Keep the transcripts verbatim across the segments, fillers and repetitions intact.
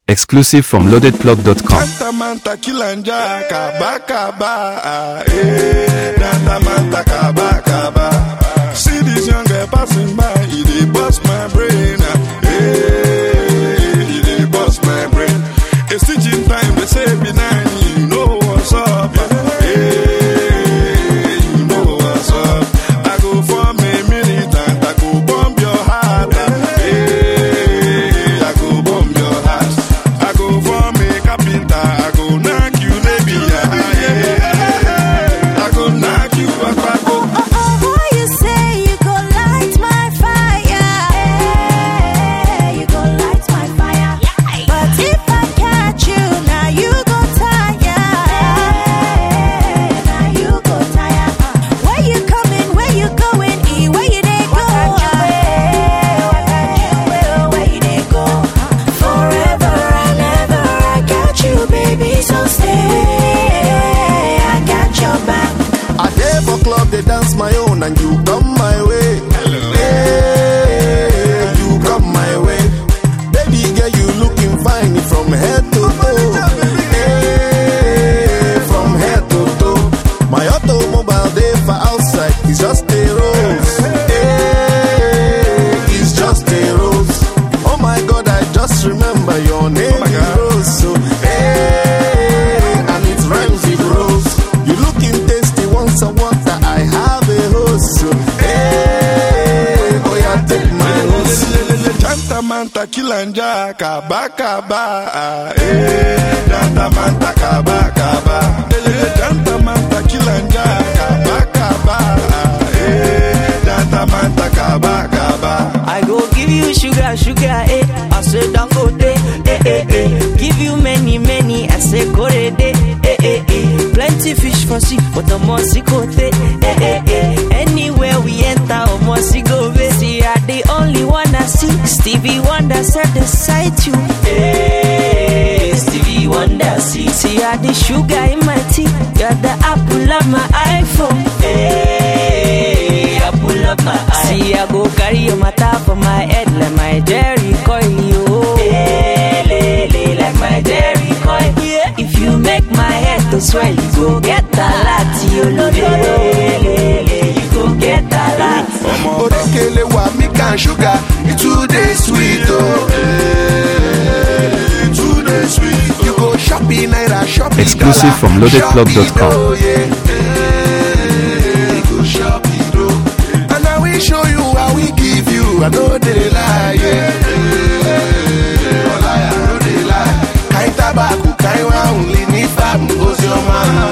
Exclusive from loaded plug dot com. Manta manta kilanja kaba kaba eh Manta manta kaba kaba. See this young girl passing by, it dey bust my brain eh, it dey bust my brain. It's teaching time, they say be nine, you know what's up eh, you know what's up. I go for a minute and I go bomb your heart eh, I go bomb your heart. I go for me carpenter, I go knock you baby yeah, yeah. I go knock you up, I go. Boy, you say you go light my fire, eh, you go light my fire. But if I catch you, now you go tire, eh, now you go tire. Where you coming, where you going, e, where you dey go? Where you dey go? Forever and ever, I got you, baby, so stay. I got your back. I dey for club, they dance my own, and you come my way. Hey, you come my way. Baby girl, you looking fine from head to toe. Hey, from head to toe. My automobile dey for outside, it's just a rose. Hey, it's just a rose. Oh my God, I just remember your name is Rose. So, hey, and it rhymes with rose. You looking tasty, want some water, I have a hose. So, hey, boy, I take my hose. Janta manta kilanja kaba kaba eh Janta manta kaba kaba. Janta manta kilanja kaba kaba eh Janta manta kaba kaba. I go give you sugar, sugar, eh. I say don't go day, eh, eh, eh. Give you many, many, I say go day, eh, eh, eh. Plenty fish for sea, but the mossy go eh, eh, eh. Anywhere we enter, oh mossy go eh. See, I the only one I see. Stevie Wonder said beside you, eh. Stevie Wonder see, see, I the sugar in my tea. You're the apple of my iPhone, eh. Apple of my eye. See, I go carry your matter for my head like my Jerry coil, yo. Eh, le, le, like my Jerry coil. Yeah. If you make my head to swell, you go get a lot, yo. Le, le, le, you go get a lot. Orekele wa milk and sugar, it's too dey sweet, oh. Hey, too dey sweet. You go shopping, naira shopping. Exclusive from loaded plug dot com. Oh, yeah. Hey, you go shopping, oh. And I will show you how we give you. I know they lie, yeah. Hey, oh, lie, I know they lie. Kain tabaku, kain wa only ni fabu goes your man.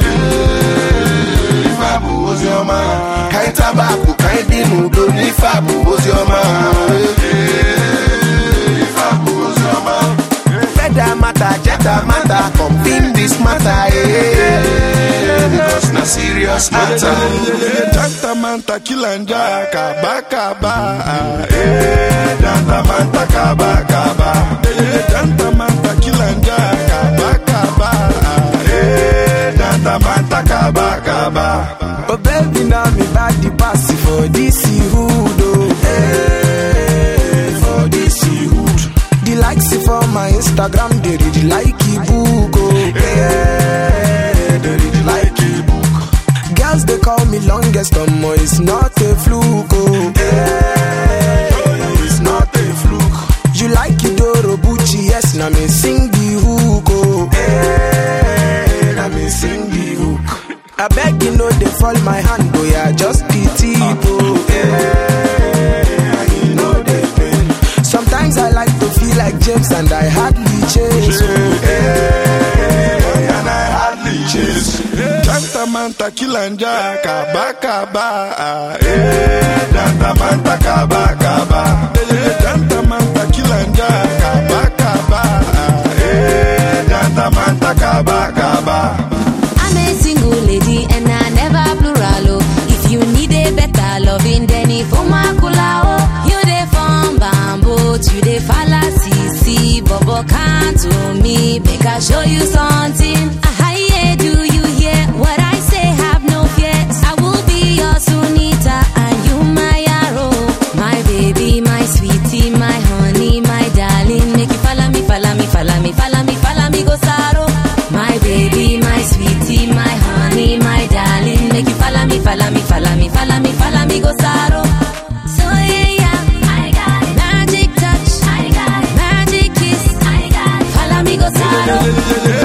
Hey, fabu goes your man. Kain tabaku, kain binu do ni fabu goes your man. Hey, fabu goes your man. Feather matter, jetta matter, come in this matter, yeah. Because na serious matter. Janta manta kilanja kaba kaba eh Janta manta kaba kaba. Janta manta kilanja kaba kaba eh Janta manta kaba kaba. Oh baby, now me body pass for this hood, oh. Hey, for this hood. The likes for my Instagram, they really like it book, oh. Hey, they really like it book. Girls, they call me longest, um, it's not a fluke, oh. Hey, it's not a fluke. You like it, Doro Bucci, yes, now me sing the hook, oh. Hey, now me sing the hook. I beg you know they fall my hand, oh yeah, just the tip, oh. Hey, you know they pain. Sometimes I like to feel like James and I hardly chase, oh. Hey, and I hardly chase. Janta manta kilanja kaba kaba eh Janta manta kaba kaba. Janta manta kilanja kaba kaba eh Janta manta kaba kaba. I'm a single lady and I never plural. Oh. If you need a better loving, then if oh my kula, you dey from bamboo, you dey fallacy, see, Bobo can't to me, make I show you something. Hi, do you hear what I say? Have no fears. I will be your Sunita and you my arrow, my baby, my sweetie, my honey, my darling. Make you follow me, follow me, follow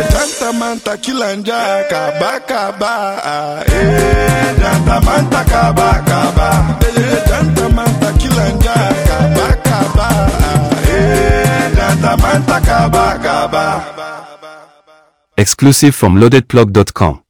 Gentleman tequila and jack, kaba kaba, eh. Gentleman kaba kaba, eh. Gentleman tequila and jack, kaba kaba, eh. Gentleman kaba kaba. Exclusive from loaded plug dot com.